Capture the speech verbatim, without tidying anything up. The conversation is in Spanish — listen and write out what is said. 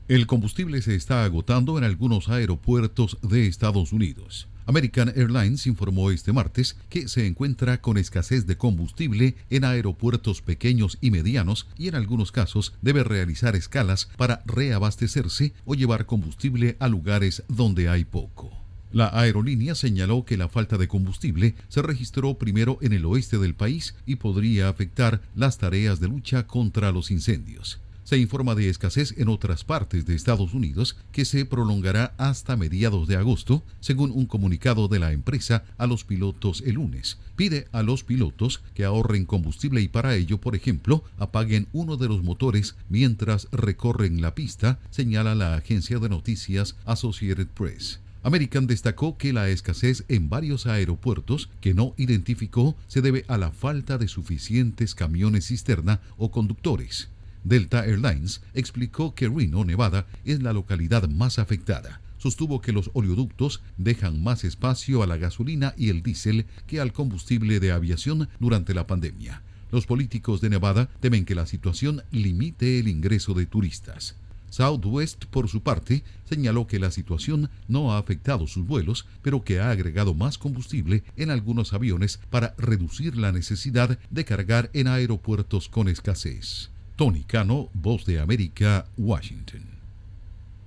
El combustible se está agotando en algunos aeropuertos de Estados Unidos. American Airlines informó este martes que se encuentra con escasez de combustible en aeropuertos pequeños y medianos y en algunos casos debe realizar escalas para reabastecerse o llevar combustible a lugares donde hay poco. La aerolínea señaló que la falta de combustible se registró primero en el oeste del país y podría afectar las tareas de lucha contra los incendios. Se informa de escasez en otras partes de Estados Unidos que se prolongará hasta mediados de agosto, según un comunicado de la empresa a los pilotos el lunes. Pide a los pilotos que ahorren combustible y para ello, por ejemplo, apaguen uno de los motores mientras recorren la pista, señala la agencia de noticias Associated Press. American destacó que la escasez en varios aeropuertos que no identificó se debe a la falta de suficientes camiones cisterna o conductores. Delta Airlines explicó que Reno, Nevada, es la localidad más afectada. Sostuvo que los oleoductos dejan más espacio a la gasolina y el diésel que al combustible de aviación durante la pandemia. Los políticos de Nevada temen que la situación limite el ingreso de turistas. Southwest, por su parte, señaló que la situación no ha afectado sus vuelos, pero que ha agregado más combustible en algunos aviones para reducir la necesidad de cargar en aeropuertos con escasez. Tony Cano, Voz de América, Washington.